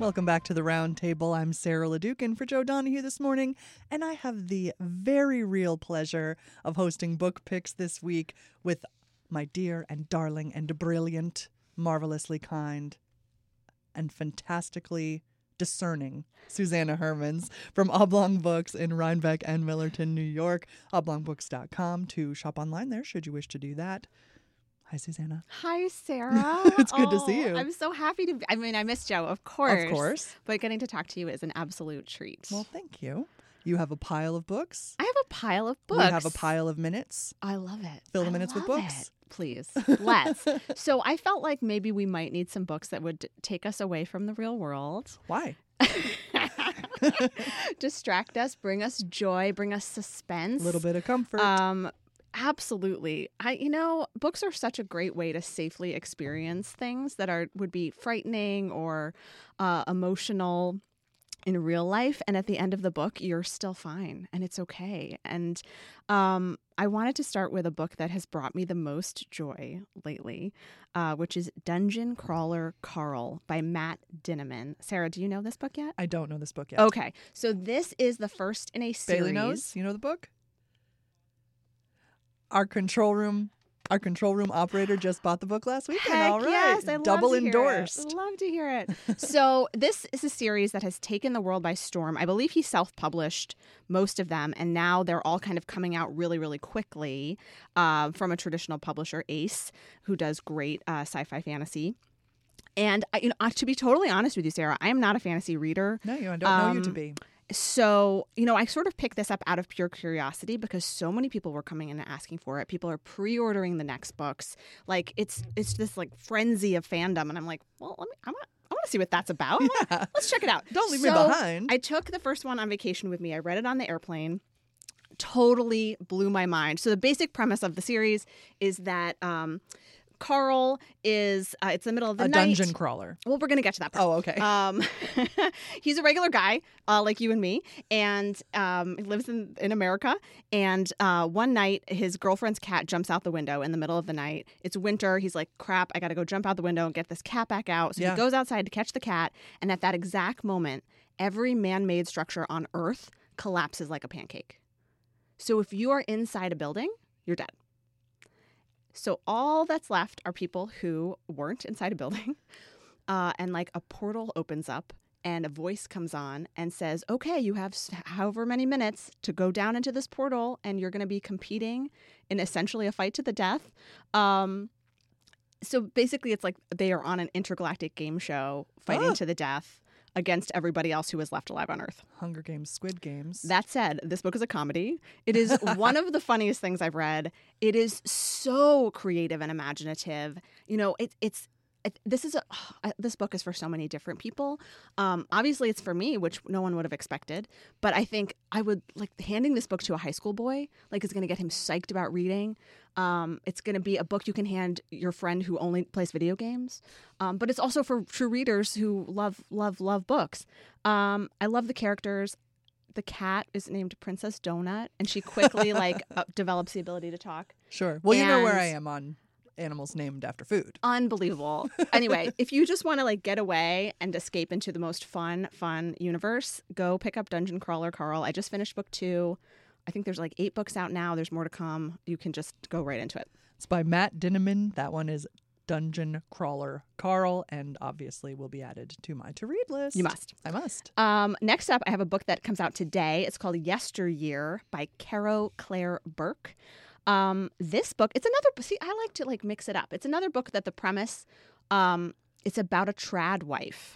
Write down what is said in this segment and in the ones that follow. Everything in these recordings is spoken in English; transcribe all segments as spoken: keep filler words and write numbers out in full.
Welcome back to the Round Table. I'm Sarah LeDuc for Joe Donahue this morning, and I have the very real pleasure of hosting book picks this week with my dear and darling and brilliant, marvelously kind, and fantastically discerning Susanna Hermans from Oblong Books in Rhinebeck and Millerton, New York. oblong books dot com to shop online there should you wish to do that. Hi, Susanna. Hi, Sarah. It's good oh, to see you. I'm so happy to be, I mean, I miss Joe, of course. Of course. But getting to talk to you is an absolute treat. Well, thank you. You have a pile of books. I have a pile of books. We have a pile of minutes. I love it. Fill the I minutes with love books. it. Please, let's. So I felt like maybe we might need some books that would take us away from the real world. Why? Distract us, bring us joy, bring us suspense. A little bit of comfort. Um, absolutely. I, you know, books are such a great way to safely experience things that are would be frightening or uh, emotional in real life. And at the end of the book, you're still fine and it's okay. And um, I wanted to start with a book that has brought me the most joy lately, uh, which is Dungeon Crawler Carl by Matt Dinniman. Sarah, do you know this book yet? I don't know this book yet. Okay. So this is the first in a series. Bailey knows. You know the book? Our control room, our control room operator just bought the book last weekend. Heck All right, yes, I double love to endorsed. Hear it. Love to hear it. So this is a series that has taken the world by storm. I believe he self-published most of them, and now they're all kind of coming out really, really quickly uh, from a traditional publisher, Ace, who does great uh, sci-fi fantasy. And I, you know, to be totally honest with you, Sarah, I am not a fantasy reader. No, you I don't um, know you to be. So, you know, I sort of picked this up out of pure curiosity because so many people were coming in and asking for it. People are pre-ordering the next books. Like, it's it's this, like, frenzy of fandom. And I'm like, well, let me, I want I want to see what that's about. Yeah. Let's check it out. Don't leave so me behind. I took the first one on vacation with me. I read it on the airplane. Totally blew my mind. So the basic premise of the series is that um, Carl is, uh, it's the middle of the a night. dungeon crawler. Well, we're going to get to that part. Oh, okay. Um, he's a regular guy, uh, like you and me, and um, he lives in, in America. And uh, one night, his girlfriend's cat jumps out the window in the middle of the night. It's winter. He's like, crap, I got to go jump out the window and get this cat back out. So Yeah. he goes outside to catch the cat. And at that exact moment, every man-made structure on Earth collapses like a pancake. So if you are inside a building, you're dead. So all that's left are people who weren't inside a building. Uh, and like a portal opens up and a voice comes on and says, okay, you have however many minutes to go down into this portal and you're going to be competing in essentially a fight to the death. Um, so basically it's like they are on an intergalactic game show fighting Oh. to the death against everybody else who is left alive on Earth. Hunger Games, Squid Games. That said, this book is a comedy. It is one of the funniest things I've read. It is so creative and imaginative. You know, it, it's it, this is a uh, this book is for so many different people. Um, obviously, it's for me, which no one would have expected. But I think I would like handing this book to a high school boy. Like, is going to get him psyched about reading. Um, it's going to be a book you can hand your friend who only plays video games. Um, but it's also for true readers who love, love, love books. Um, I love the characters. The cat is named Princess Donut, and she quickly like uh, develops the ability to talk. Sure. Well, you know where And- I am on animals named after food. Unbelievable. Anyway, if you just want to like get away and escape into the most fun, fun universe, go pick up Dungeon Crawler Carl. I just finished book two. I think there's like eight books out now. There's more to come. You can just go right into it. It's by Matt Dinniman. That one is Dungeon Crawler Carl, and obviously will be added to my to-read list. You must. I must. Um, next up, I have a book that comes out today. It's called Yesteryear by Caro Claire Burke. Um, this book, it's another, see, I like to like mix it up. It's another book that the premise, um, it's about a trad wife.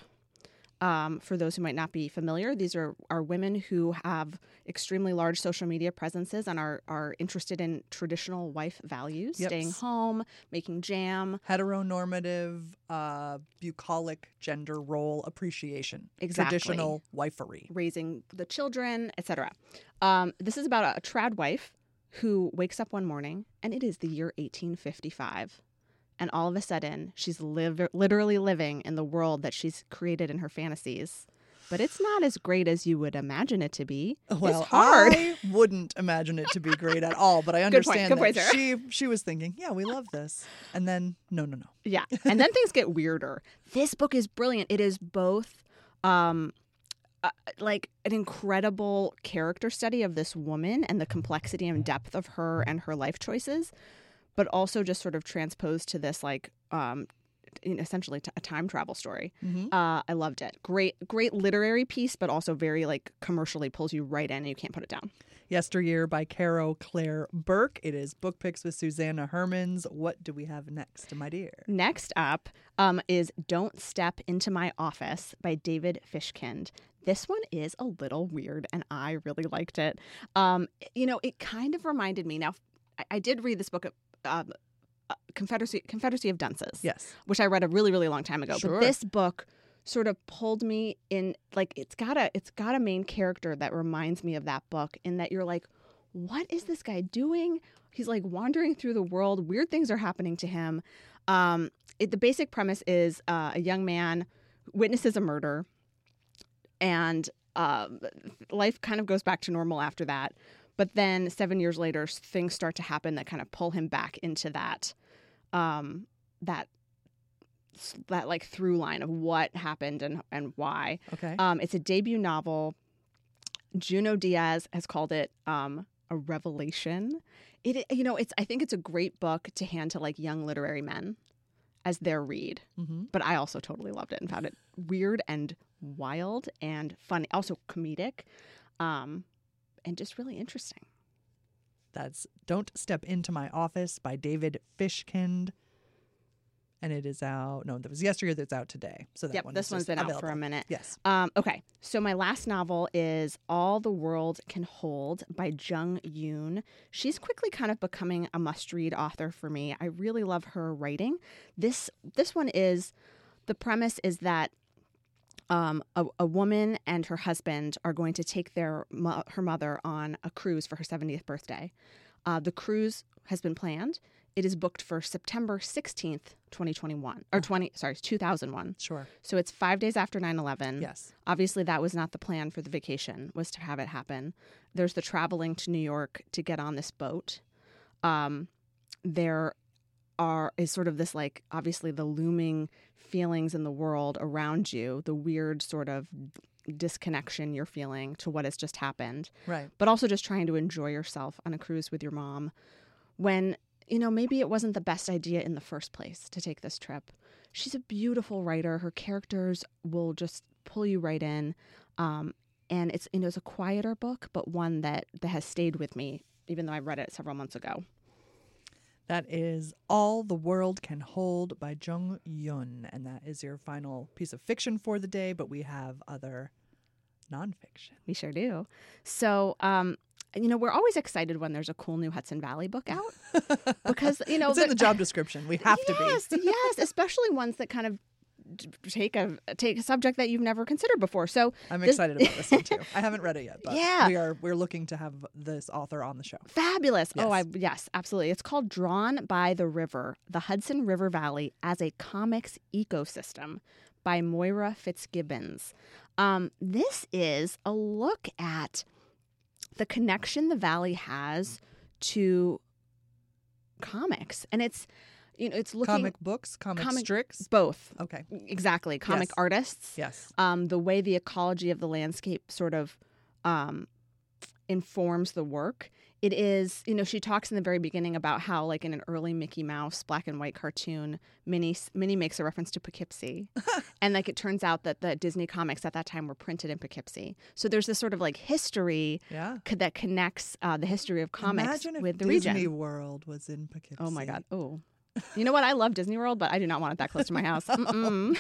Um, for those who might not be familiar, these are, are women who have extremely large social media presences and are, are interested in traditional wife values, Yep. staying home, making jam. Heteronormative, uh, bucolic gender role appreciation. Exactly. Traditional wifery. Raising the children, et cetera. Um, this is about a, a trad wife who wakes up one morning and it is the year eighteen fifty-five. And all of a sudden, she's live, literally living in the world that she's created in her fantasies. But it's not as great as you would imagine it to be. Well, it's hard. I wouldn't imagine it to be great at all, but I Good point, understand good point, that Sarah. she she was thinking, yeah, we love this. And then, no, no, no. Yeah. And then things get weirder. This book is brilliant. It is both Um, uh, like an incredible character study of this woman and the complexity and depth of her and her life choices, but also just sort of transposed to this like um, essentially t- a time travel story. Mm-hmm. Uh, I loved it. Great, great literary piece, but also very like commercially pulls you right in and you can't put it down. Yesteryear by Caro Claire Burke. It is Book Picks with Susanna Hermans. What do we have next, my dear? Next up um, is Don't Step Into My Office by David Fishkind. This one is a little weird, and I really liked it. Um, you know, it kind of reminded me. Now, I, I did read this book, uh, Confederacy Confederacy of Dunces, Yes. which I read a really, really long time ago. Sure. But this book sort of pulled me in. Like, it's got a it's got a main character that reminds me of that book. In that you're like, what is this guy doing? He's like wandering through the world. Weird things are happening to him. Um, it, the basic premise is uh, a young man witnesses a murder. And uh, life kind of goes back to normal after that. But then seven years later, things start to happen that kind of pull him back into that, um, that, that like through line of what happened and and why. Okay. Um, it's a debut novel. Junot Diaz has called it um, a revelation. It you know it's I think it's a great book to hand to like young literary men as their read. Mm-hmm. But I also totally loved it and found it weird and wild and funny, also comedic, um, and just really interesting. That's Don't Step Into My Office by David Fishkind. And it is out. No, that was yesteryear. That's out today. So that Yep, one this is one's just been available. out for a minute. Yes. Um, okay, so my last novel is All the World Can Hold by Jung Yoon. She's quickly kind of becoming a must-read author for me. I really love her writing. This this one is, the premise is that um, a, a woman and her husband are going to take their mo- her mother on a cruise for her seventieth birthday. Uh, the cruise has been planned. It is booked for September sixteenth, twenty twenty-one, or twenty, sorry, two thousand one. Sure. So it's five days after nine eleven. Yes. Obviously, that was not the plan for the vacation, was to have it happen. There's the traveling to New York to get on this boat. Um, there are is sort of this, like, obviously the looming feelings in the world around you, the weird sort of disconnection you're feeling to what has just happened. Right. But also just trying to enjoy yourself on a cruise with your mom when, you know, maybe it wasn't the best idea in the first place to take this trip. She's a beautiful writer. Her characters will just pull you right in. Um, and it's, you know, it's a quieter book, but one that, that has stayed with me, even though I read it several months ago. That is All the World Can Hold by Jung Yoon. And that is your final piece of fiction for the day, but we have other nonfiction. We sure do. So, um, you know, we're always excited when there's a cool new Hudson Valley book out because, you know, it's in the job description. We have yes, to be. yes, especially ones that kind of take a take a subject that you've never considered before. So I'm this, excited about this one too. I haven't read it yet, but yeah. we are we're looking to have this author on the show. Fabulous. Yes. Oh, I yes, absolutely. It's called Drawn by the River: The Hudson River Valley as a Comics Ecosystem by Moira Fitzgibbons. Um, this is a look at the connection the Valley has to comics. And it's, you know, it's looking... Comic books, comic, comic strips? Both. Okay. Exactly. Comic Yes. artists. Yes. Um, the way the ecology of the landscape sort of um, informs the work. It is, you know, she talks in the very beginning about how, like, in an early Mickey Mouse black and white cartoon, Minnie, Minnie makes a reference to Poughkeepsie. And, like, it turns out that the Disney comics at that time were printed in Poughkeepsie. So there's this sort of, like, history Yeah. co- that connects uh, the history of comics Imagine if with the Disney region. World was in Poughkeepsie. Oh, my God. Oh. You know what? I love Disney World, but I do not want it that close to my house. Mm-mm.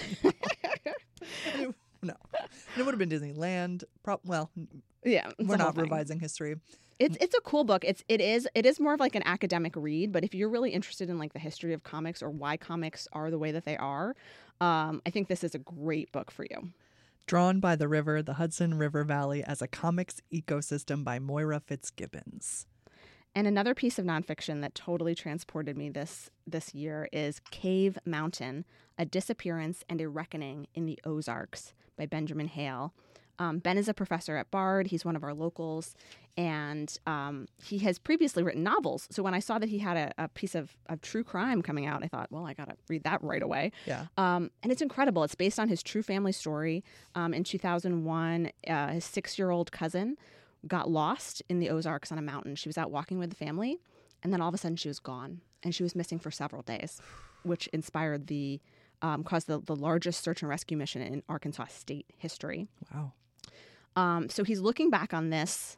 It- no. And it would have been Disneyland. Pro- well, Yeah. it's we're the whole not thing. revising history. It's it's a cool book. It's it is it is more of like an academic read, but if you're really interested in like the history of comics or why comics are the way that they are, um, I think this is a great book for you. Drawn by the River, the Hudson River Valley as a Comics Ecosystem by Moira Fitzgibbons. And another piece of nonfiction that totally transported me this this year is Cave Mountain: A Disappearance and a Reckoning in the Ozarks by Benjamin Hale. Um, Ben is a professor at Bard. He's one of our locals. And um, he has previously written novels. So when I saw that he had a, a piece of, of true crime coming out, I thought, well, I got to read that right away. Yeah. Um, and it's incredible. It's based on his true family story. Um, in two thousand one, uh, his six-year-old cousin got lost in the Ozarks on a mountain. She was out walking with the family, and then all of a sudden she was gone. And she was missing for several days, which inspired the, um, caused the, the largest search and rescue mission in Arkansas state history. Wow. Um, so he's looking back on this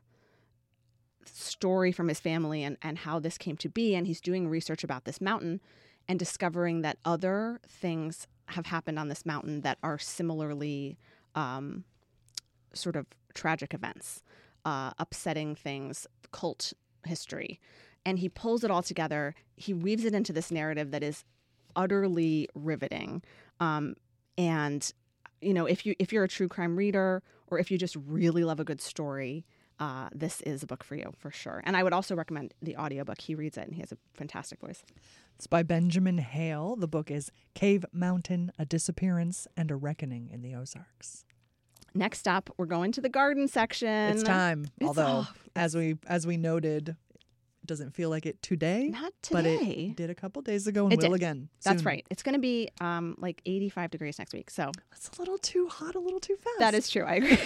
story from his family and, and how this came to be. And he's doing research about this mountain and discovering that other things have happened on this mountain that are similarly um, sort of tragic events, uh, upsetting things, cult history. And he pulls it all together. He weaves it into this narrative that is utterly riveting. Um, and, you know, if you if you're a true crime reader or if you just really love a good story, Uh, this is a book for you, for sure. And I would also recommend the audiobook. He reads it, and he has a fantastic voice. It's by Benjamin Hale. The book is Cave Mountain, A Disappearance and a Reckoning in the Ozarks. Next up, we're going to the garden section. It's time. It's Although, all- as we as we noted, it doesn't feel like it today. Not But today. it did a couple days ago and It will did. again. That's soon. right. It's going to be um, like eighty-five degrees next week. So It's a little too hot, a little too fast. that is true. I agree.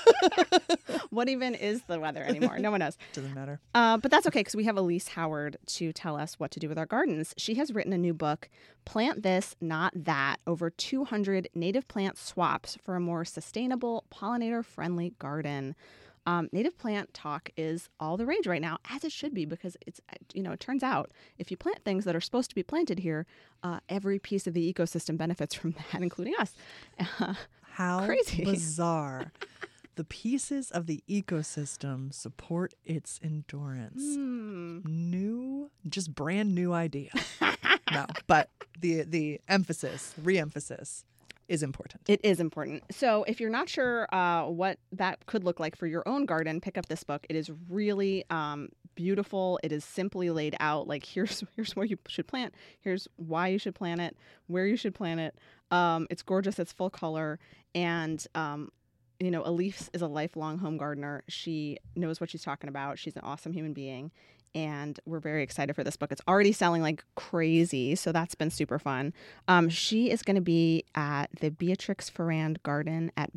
What even is the weather anymore? No one knows. Doesn't matter. Uh, but that's okay because we have Elise Howard to tell us what to do with our gardens. She has written a new book, Plant This, Not That, over two hundred native plant swaps for a more sustainable, pollinator-friendly garden. Um, native plant talk is all the rage right now, as it should be, because it's, you know, it turns out if you plant things that are supposed to be planted here, uh, every piece of the ecosystem benefits from that, including us. Uh, How Crazy. bizarre. The pieces of the ecosystem support its endurance. hmm. New, just brand new idea. No, but the the emphasis, re-emphasis is important. It is important. So if you're not sure uh, what that could look like for your own garden, pick up this book. It is really um, beautiful. It is simply laid out. Like here's here's where you should plant. Here's why you should plant it. Where you should plant it. Um, it's gorgeous. It's full color. And um, you know, Elise is a lifelong home gardener. She knows what she's talking about. She's an awesome human being. And we're very excited for this book. It's already selling like crazy, so that's been super fun. Um, she is going to be at the Beatrix Ferrand Garden at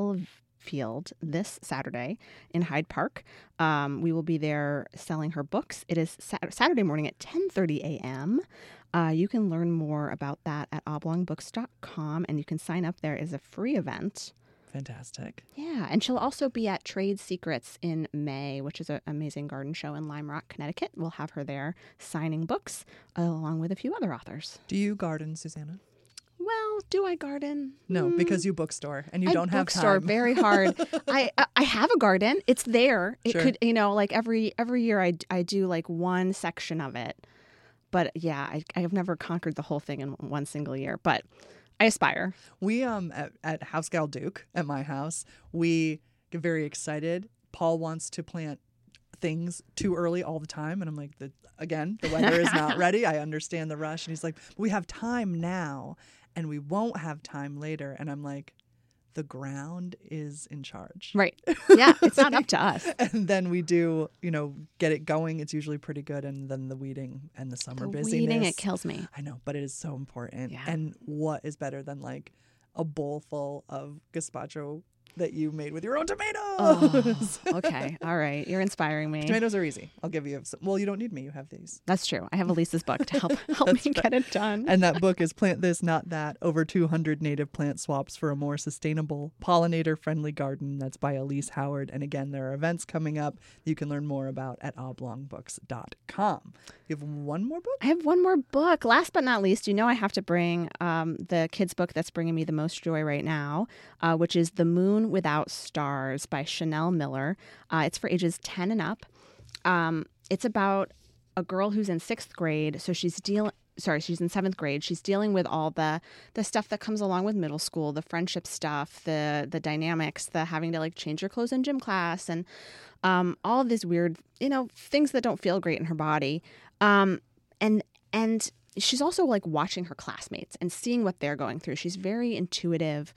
Belfield this Saturday in Hyde Park. Um, we will be there selling her books. It is Sat- Saturday morning at ten thirty a.m. Uh, you can learn more about that at oblong books dot com, and you can sign up there as a free event. Fantastic. Yeah, and she'll also be at Trade Secrets in May, which is an amazing garden show in Lime Rock, Connecticut. We'll have her there signing books uh, along with a few other authors. Do you garden, Susanna? Well, do I garden? No, Hmm. because you bookstore and you I don't have bookstore time. very hard. I I have a garden. It's there. It Sure. could, you know, like every every year I, I do like one section of it. But yeah, I I have never conquered the whole thing in one single year. But I aspire. We um at, at House Gal Duke at my house, we get very excited. Paul wants to plant things too early all the time, and I'm like, the, again, the weather is not ready. I understand the rush, and he's like, we have time now, and we won't have time later. And I'm like, the ground is in charge. Right. Yeah, it's not up to us. And then we do, you know, get it going. It's usually pretty good, and then the weeding and the summer The busyness. weeding, it kills me. I know, but it is so important. Yeah. And what is better than like a bowl full of gazpacho that you made with your own tomatoes? Oh, okay. All right. You're inspiring me. Tomatoes are easy. I'll give you some. Well, you don't need me. You have these. That's true. I have Elise's book to help help me That's right. get it done. And that book is Plant This, Not That, over two hundred native plant swaps for a more sustainable, pollinator-friendly garden. That's by Elise Howard. And again, there are events coming up that you can learn more about at oblong books dot com. You have one more book? I have one more book. Last but not least, you know I have to bring um, the kids' book that's bringing me the most joy right now, uh, which is The Moon Without Stars by Chanel Miller. Uh, it's for ages ten and up. Um, it's about a girl who's in sixth grade. So she's dealing... Sorry, she's in seventh grade. She's dealing with all the the stuff that comes along with middle school, the friendship stuff, the the dynamics, the having to like change your clothes in gym class, and um, all of these weird, you know, things that don't feel great in her body. Um, and and she's also like watching her classmates and seeing what they're going through. She's very intuitive.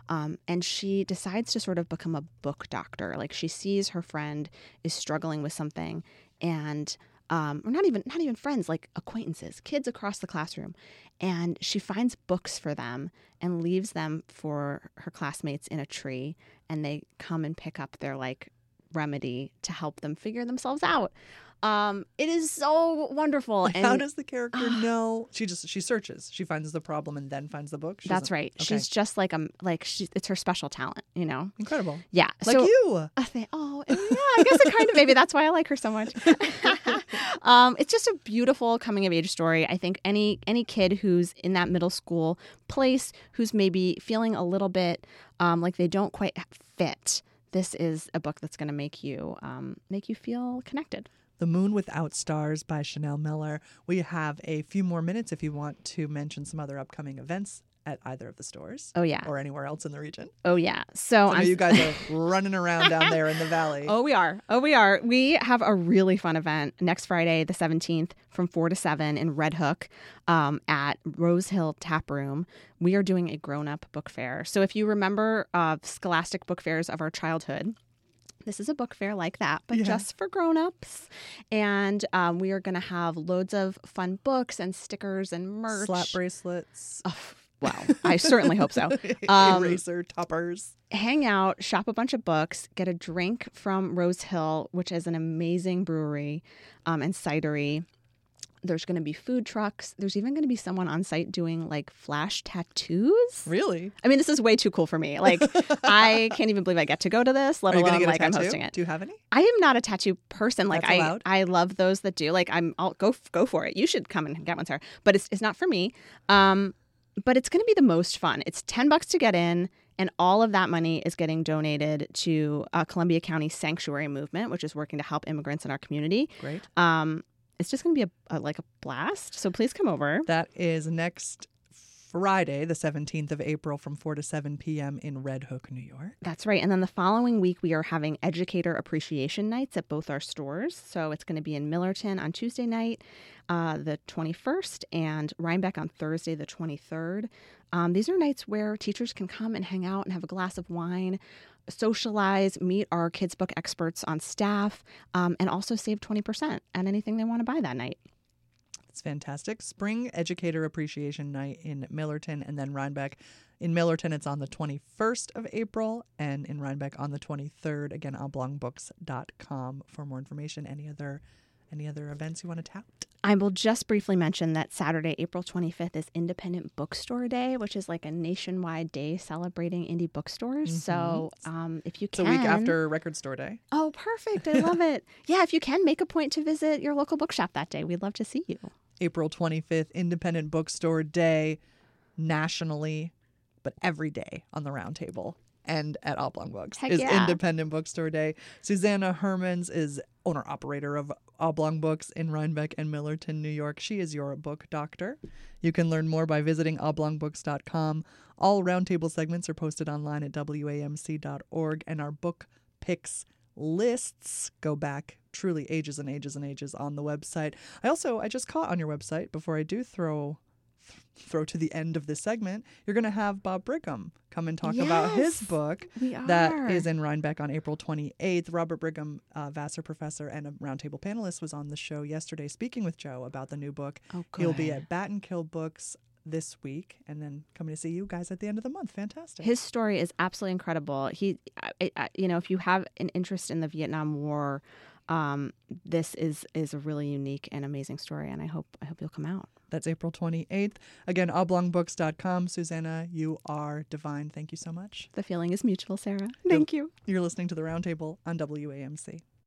Um, and she decides to sort of become a book doctor. Like she sees her friend is struggling with something, and um, or not even not even friends, like acquaintances, kids across the classroom. And she finds books for them and leaves them for her classmates in a tree. And they come and pick up their like remedy to help them figure themselves out. Um, it is so wonderful. And how does the character know? She just she searches. She finds the problem and then finds the book. She that's doesn't- right. Okay. She's just like um like she's it's her special talent, you know. Incredible. Yeah, Like so, you. I think, oh, yeah, I guess it kind of, maybe that's why I like her so much. um, it's just a beautiful coming of age story. I think any any kid who's in that middle school place, who's maybe feeling a little bit um, like they don't quite fit, this is a book that's going to make you um, make you feel connected. The Moon Without Stars by Chanel Miller. We have a few more minutes if you want to mention some other upcoming events at either of the stores. Oh, yeah. Or anywhere else in the region. Oh, yeah. So I know I'm you guys are running around down there in the valley. Oh, we are. Oh, we are. We have a really fun event next Friday, the seventeenth, from four to seven in Red Hook um, at Rose Hill Tap Room. We are doing a grown-up book fair. So if you remember uh, scholastic book fairs of our childhood, this is a book fair like that, but Yeah. just for grown-ups. And um, we are going to have loads of fun books and stickers and merch. Slap bracelets. Oh, wow. I certainly hope so. Um, Eraser toppers. hang out, shop a bunch of books, get a drink from Rose Hill, which is an amazing brewery um, and cidery. There's going to be food trucks. There's even going to be someone on site doing like flash tattoos. Really? I mean, this is way too cool for me. Like, I can't even believe I get to go to this, let Are you alone gonna get like a I'm tattoo? hosting it. Do you have any? I am not a tattoo person. Like That's I, allowed? I love those that do. Like I'm, I'll go go for it. You should come and get one, Sarah. But it's it's not for me. Um, but it's going to be the most fun. It's ten bucks to get in, and all of that money is getting donated to uh, Columbia County Sanctuary Movement, which is working to help immigrants in our community. Great. Um, it's just going to be a, a like a blast. So please come over. That is next Friday, the seventeenth of April from four to seven p.m. in Red Hook, New York. That's right. And then the following week, we are having educator appreciation nights at both our stores. So it's going to be in Millerton on Tuesday night, uh, the twenty-first, and Rhinebeck on Thursday, the twenty-third. Um, these are nights where teachers can come and hang out and have a glass of wine, socialize, meet our kids' book experts on staff, um, and also save twenty percent on anything they want to buy that night. It's fantastic. Spring Educator Appreciation Night in Millerton and then Rhinebeck. In Millerton, it's on the twenty-first of April, and in Rhinebeck on the twenty-third. Again, oblong books dot com for more information. Any other any other events you want to tout? I will just briefly mention that Saturday, April twenty-fifth is Independent Bookstore Day, which is like a nationwide day celebrating indie bookstores. Mm-hmm. So um, if you It's can... a week after Record Store Day. Oh, perfect. I love it. Yeah, if you can, make a point to visit your local bookshop that day. We'd love to see you. April twenty-fifth, Independent Bookstore Day nationally, but every day on the Round Table and at Oblong Books Heck is yeah. Independent Bookstore Day. Susanna Hermans is owner-operator of Oblong Books in Rhinebeck and Millerton, New York. She is your book doctor. You can learn more by visiting oblong books dot com. All Roundtable segments are posted online at W A M C dot org, and our book picks lists go back truly ages and ages and ages on the website. I also, I just caught on your website, before I do throw throw to the end of this segment, you're going to have Bob Brigham come and talk about his Yes, book we are. that is in Rhinebeck on April twenty-eighth. Robert Brigham, uh, Vassar professor and a roundtable panelist, was on the show yesterday speaking with Joe about the new book. Oh, He'll be good. at Bat and Kill Books this week and then coming to see you guys at the end of the month. Fantastic. His story is absolutely incredible. He, I, I, you know, if you have an interest in the Vietnam War, um, this is is a really unique and amazing story, and I hope I hope you'll come out. That's April twenty-eighth. Again, oblong books dot com. Susanna, you are divine. Thank you so much. The feeling is mutual, Sarah. Thank you. You're listening to The Roundtable on W A M C.